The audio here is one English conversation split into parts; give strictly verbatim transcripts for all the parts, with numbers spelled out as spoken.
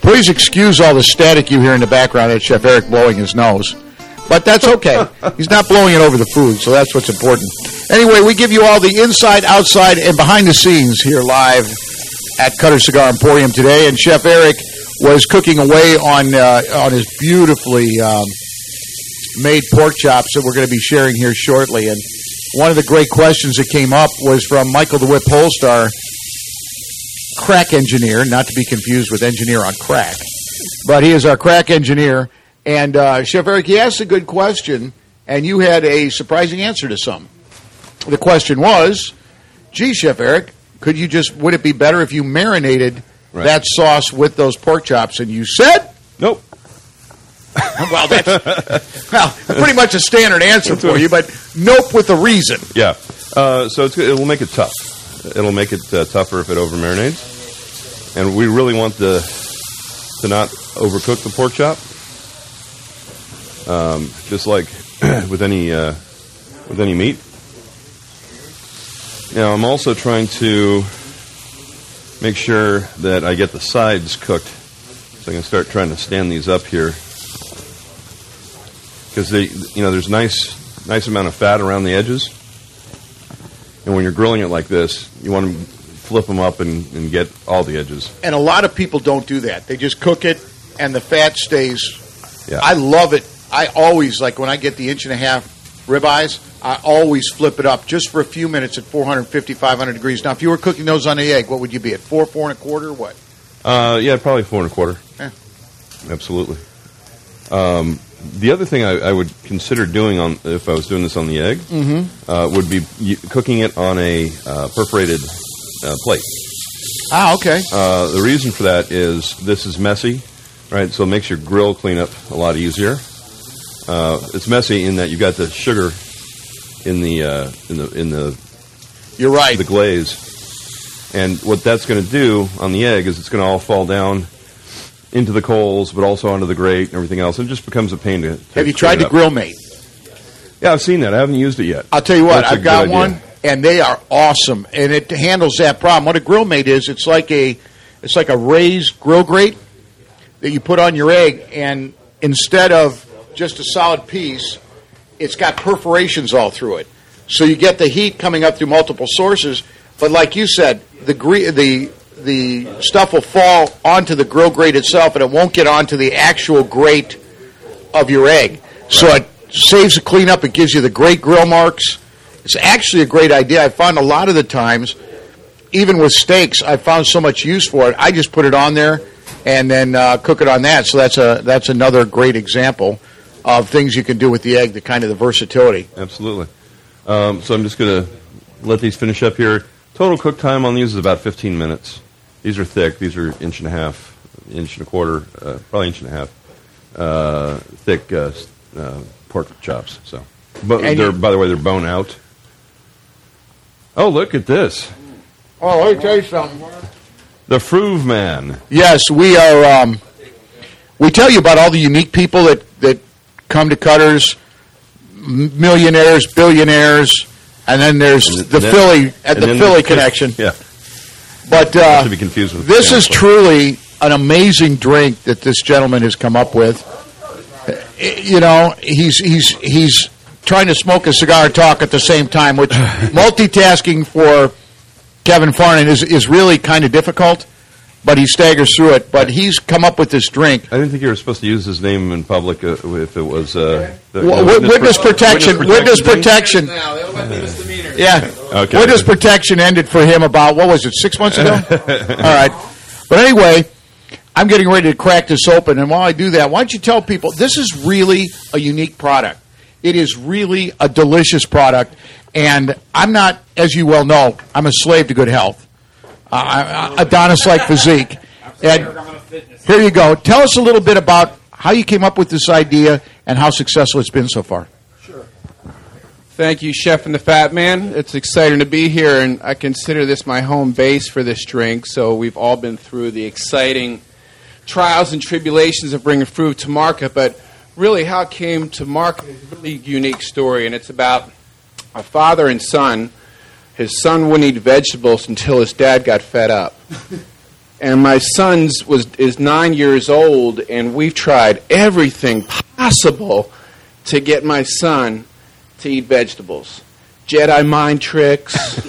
Please excuse all the static you hear in the background. That's Chef Eric blowing his nose. But that's okay. He's not blowing it over the food, so that's what's important. Anyway, we give you all the inside, outside, and behind the scenes here live at Cutter Cigar Emporium today. And Chef Eric was cooking away on uh, on his beautifully um, made pork chops that we're going to be sharing here shortly. And one of the great questions that came up was from Michael the Whip Polestar, crack engineer, not to be confused with engineer on crack. But he is our crack engineer. And uh, Chef Eric, he asked a good question, and you had a surprising answer to some. The question was, gee, Chef Eric, could you just, would it be better if you marinated right. that sauce with those pork chops? And you said? Nope. Well, that's well, pretty much a standard answer for you, but nope with a reason. Yeah. Uh, so it's, it'll make it tough. It'll make it uh, tougher if it over-marinates. And we really want the to not overcook the pork chop. Um, just like with any uh, with any meat. Now, I'm also trying to make sure that I get the sides cooked. So I can start trying to stand these up here. Because they, you know, there's nice, nice amount of fat around the edges. And when you're grilling it like this, you want to flip them up and, and get all the edges. And a lot of people don't do that. They just cook it, and the fat stays. Yeah. I love it. I always, like when I get the inch and a half ribeyes, I always flip it up just for a few minutes at four fifty, five hundred degrees. Now, if you were cooking those on the egg, what would you be at? Four, four and a quarter, or what? Uh, yeah, probably four and a quarter. Yeah. Absolutely. Um, the other thing I, I would consider doing on if I was doing this on the egg mm-hmm. uh, would be y- cooking it on a uh, perforated uh, plate. Ah, okay. Uh, the reason for that is this is messy, right? So it makes your grill cleanup a lot easier. Uh, it's messy in that you got the sugar in the uh, in the in the you're right the glaze, and what that's going to do on the egg is it's going to all fall down into the coals, but also onto the grate and everything else. It just becomes a pain to. to Have you tried the Grill Mate? Yeah, I've seen that. I haven't used it yet. I'll tell you what, That's I've got one, and they are awesome, and it handles that problem. What a Grill Mate is, it's like a it's like a raised grill grate that you put on your egg, and instead of just a solid piece, it's got perforations all through it. So you get the heat coming up through multiple sources, but like you said, the gre- the the stuff will fall onto the grill grate itself, and it won't get onto the actual grate of your egg. Right. So it saves the cleanup. It gives you the great grill marks. It's actually a great idea. I found a lot of the times, even with steaks, I found so much use for it. I just put it on there and then uh, cook it on that. So that's a that's another great example of things you can do with the egg, the kind of the versatility. Absolutely. Um, so I'm just going to let these finish up here. Total cook time on these is about fifteen minutes. These are thick. These are inch and a half, inch and a quarter, uh, probably inch and a half, uh, thick uh, uh, pork chops. So, but they're, by the way, they're bone out. Oh, look at this. Oh, let me tell you something. The Frouve Man. Yes, we are. Um, we tell you about all the unique people that, that come to Cutters, millionaires, billionaires, and then there's and the then, Philly at the Philly the, connection. Yeah. But uh, to be confused with this is truly an amazing drink that this gentleman has come up with. You know, he's he's he's trying to smoke a cigar and talk at the same time, which multitasking for Kevin Farnan is is really kind of difficult. But he staggers through it. But he's come up with this drink. I didn't think you were supposed to use his name in public uh, if it was uh, the, well, witness, witness, pro- protection. Witness protection. Witness protection. Yeah. Okay. Witness protection ended for him about, what was it, six months ago? All right. But anyway, I'm getting ready to crack this open. And while I do that, why don't you tell people, this is really a unique product. It is really a delicious product. And I'm not, as you well know, I'm a slave to good health. Uh, Adonis-like physique. And here you go. Tell us a little bit about how you came up with this idea and how successful it's been so far. Sure. Thank you, Chef and the Fat Man. It's exciting to be here, and I consider this my home base for this drink. So we've all been through the exciting trials and tribulations of bringing fruit to market, but really how it came to market is a really unique story, and it's about a father and son. His son wouldn't eat vegetables until his dad got fed up. And my son's was is nine years old, and we've tried everything possible to get my son to eat vegetables. Jedi mind tricks.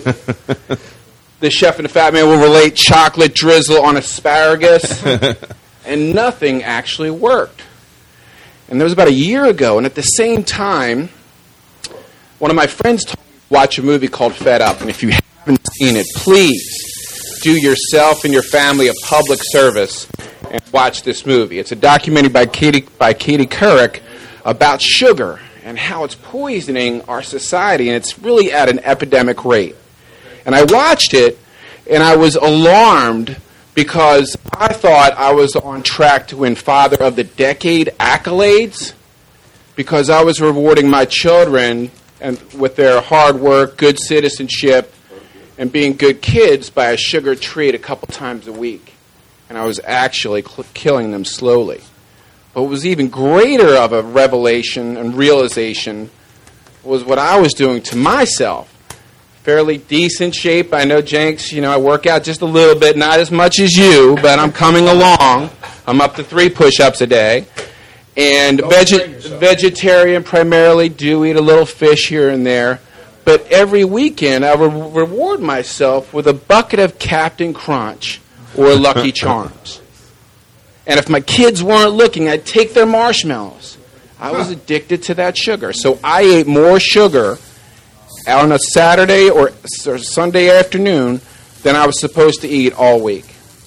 The Chef and the Fat Man will relate chocolate drizzle on asparagus. And nothing actually worked. And that was about a year ago, and at the same time, one of my friends told me to watch a movie called Fed Up, and if you haven't seen it, please do yourself and your family a public service and watch this movie. It's a documentary by Katie, by Katie Couric about sugar and how it's poisoning our society, and it's really at an epidemic rate. And I watched it, and I was alarmed because I thought I was on track to win Father of the Decade accolades because I was rewarding my children and with their hard work, good citizenship, and being good kids by a sugar treat a couple times a week. And I was actually cl- killing them slowly. But what was even greater of a revelation and realization was what I was doing to myself. Fairly decent shape. I know, Jenks, you know, I work out just a little bit, not as much as you, but I'm coming along. I'm up to three push-ups a day. And veg- vegetarian primarily, do eat a little fish here and there. But every weekend I would reward myself with a bucket of Captain Crunch or Lucky Charms. And if my kids weren't looking, I'd take their marshmallows. I was addicted to that sugar. So I ate more sugar on a Saturday or Sunday afternoon than I was supposed to eat all week.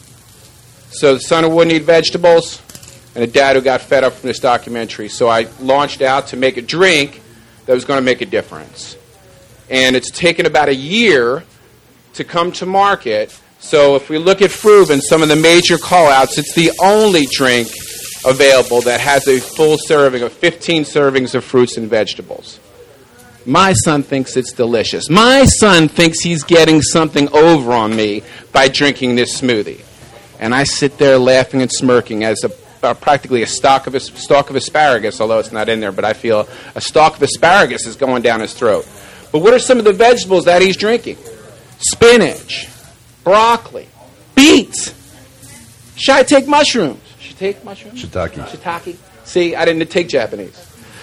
So the son who wouldn't eat vegetables and a dad who got fed up from this documentary. So I launched out to make a drink that was going to make a difference. And it's taken about a year to come to market. So if we look at Froob and some of the major call-outs, it's the only drink available that has a full serving of fifteen servings of fruits and vegetables. My son thinks it's delicious. My son thinks he's getting something over on me by drinking this smoothie. And I sit there laughing and smirking as a, uh, practically a stalk of, a stalk of asparagus, although it's not in there, but I feel a stalk of asparagus is going down his throat. But what are some of the vegetables that he's drinking? Spinach, broccoli, beets. Should I take mushrooms? Should I take mushrooms? Shiitake. Shiitake. See, I didn't take Japanese.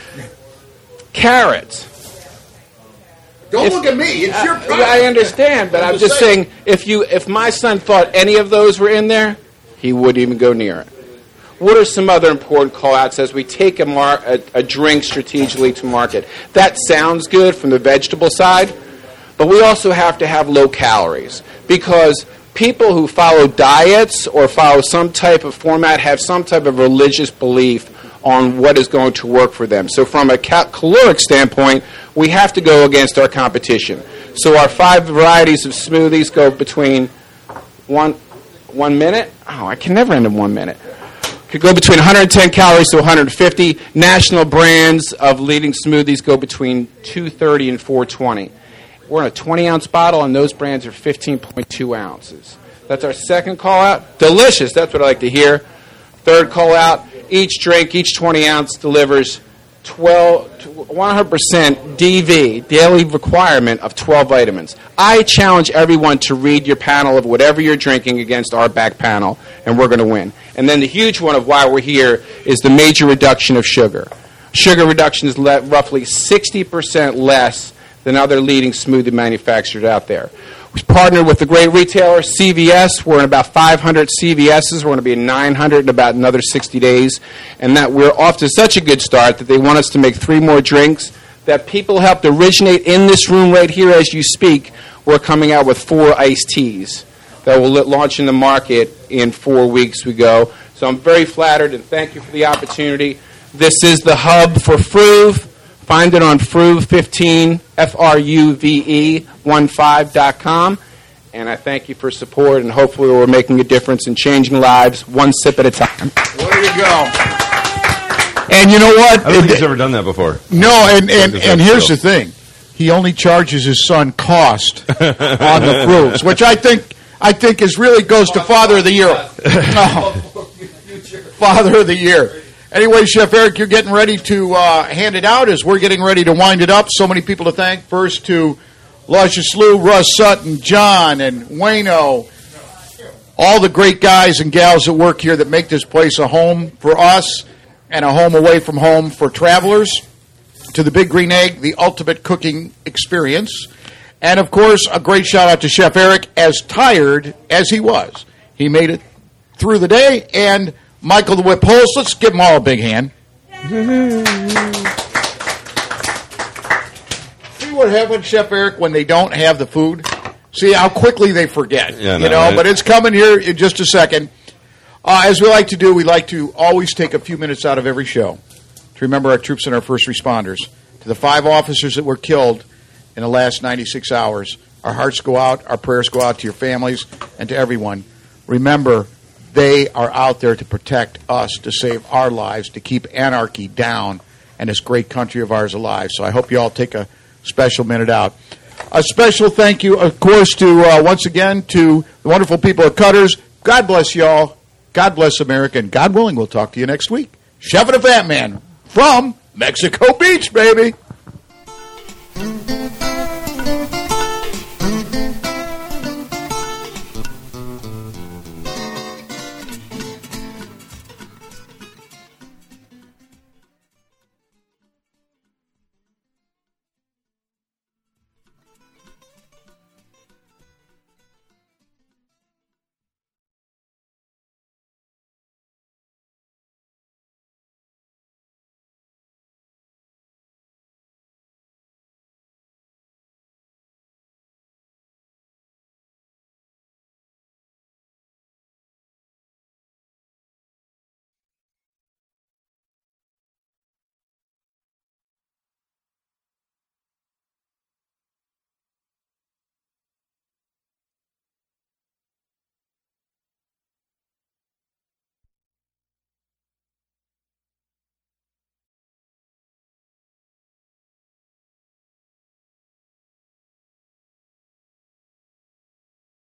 Carrots. Don't If, look at me. It's your uh, problem. I understand, but I'm, I'm just saying, saying, if you, if my son thought any of those were in there, he wouldn't even go near it. What are some other important call-outs as we take a, mar- a, a drink strategically to market? That sounds good from the vegetable side, but we also have to have low calories because people who follow diets or follow some type of format have some type of religious belief on what is going to work for them. So from a cal- caloric standpoint, we have to go against our competition. So our five varieties of smoothies go between one one minute. Oh, I can never end in one minute. Could go between one hundred ten calories to one hundred fifty. National brands of leading smoothies go between two thirty and four twenty. We're in a twenty-ounce bottle, and those brands are fifteen point two ounces. That's our second call-out. Delicious. That's what I like to hear. Third call-out. Each drink, each twenty ounce delivers twelve, one hundred percent D V, daily requirement of twelve vitamins. I challenge everyone to read your panel of whatever you're drinking against our back panel, and we're going to win. And then the huge one of why we're here is the major reduction of sugar. Sugar reduction is le- roughly sixty percent less than other leading smoothie manufacturers out there. We partnered with the great retailer C V S. We're in about five hundred C V S's. We're going to be in nine hundred in about another sixty days. And that we're off to such a good start that they want us to make three more drinks that people helped originate in this room right here as you speak. We're coming out with four iced teas that will launch in the market in four weeks we go. So I'm very flattered and thank you for the opportunity. This is the hub for Froob. Find it on Froob fifteen, F R U V E, one five dot com. And I thank you for support, and hopefully we're making a difference in changing lives one sip at a time. There you go. And you know what? I don't think he's ever done that before. No, and, and, and here's the thing. He only charges his son cost on the Froobs, which I think I think is really goes to Father of the Year. Oh. Father of the Year. Anyway, Chef Eric, you're getting ready to uh, hand it out as we're getting ready to wind it up. So many people to thank. First to Lasha Slew, Russ Sutton, John, and Wayno. all the great guys and gals that work here that make this place a home for us and a home away from home for travelers, to the Big Green Egg, the ultimate cooking experience. And, of course, a great shout-out to Chef Eric, as tired as he was. He made it through the day. And Michael the Whip Holst, let's give them all a big hand. See what happens, Chef Eric, when they don't have the food? See how quickly they forget, yeah, you no, know, right? But it's coming here in just a second. Uh, as we like to do, we like to always take a few minutes out of every show to remember our troops and our first responders. To the five officers that were killed in the last ninety-six hours, our hearts go out, our prayers go out to your families and to everyone. Remember, they are out there to protect us, to save our lives, to keep anarchy down and this great country of ours alive. So I hope you all take a special minute out. A special thank you, of course, to uh, once again to the wonderful people at Cutters. God bless you all. God bless America. And God willing, we'll talk to you next week. Chef and the Fat Man from Mexico Beach, baby.